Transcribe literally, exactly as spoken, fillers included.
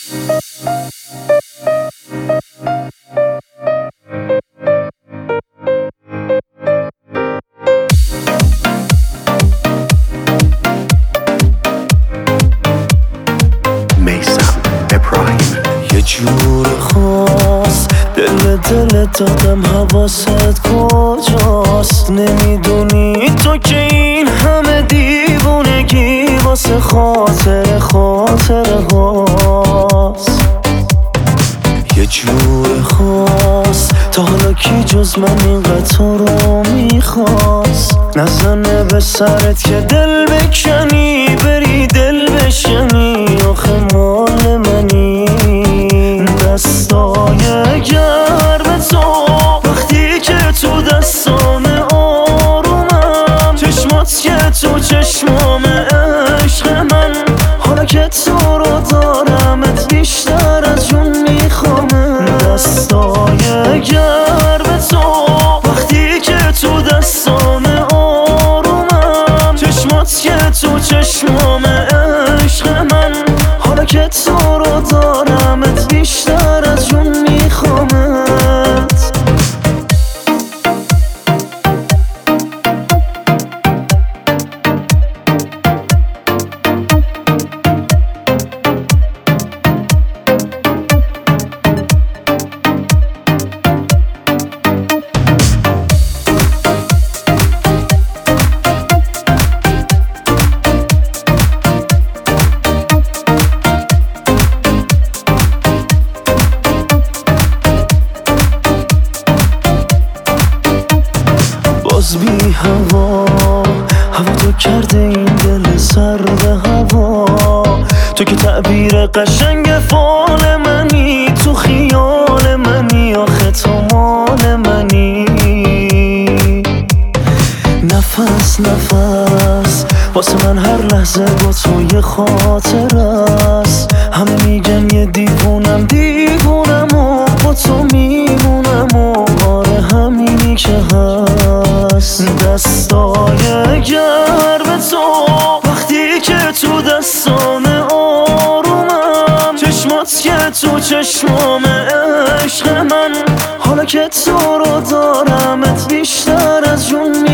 یه جور خاص دل دل دادم حواست کجاست نمیدونی تو که این همه دیوونگی واسه خاطر خاطر هاست یه جور خاص تا حالا کی جز من اینقدر تو رو میخواست نزنه به سرت که دل بکنی بری دل بشنی آخه مال منی دستای گرم تو وقتی که تو دستام آرومم چشمات که تو چشمام عشق من حالا که تو رو دارمت بیشتر از جون میخوامه دستای گرم تو وقتی که تو دستام آرومم چشمات که تو چشمام عشق من حالا که تو رو دارمت بیشتر از جون میخوامت باز بی هوا هوا تو کرده این دل سرد هوا تو که تعبیر قشنگ فال منی تو خیال منی آخه تو مال منی نفس نفس واسه من هر لحظه با تو یه خاطر است همه میگن یه دیوونم دیوونم و با تو میمونم و آره همینی که هست دستای گرم تو وقتی که تو دستام آرومم چشمات که تو چشمام عشق من حالا که تو رو دارمت بیشتر از جون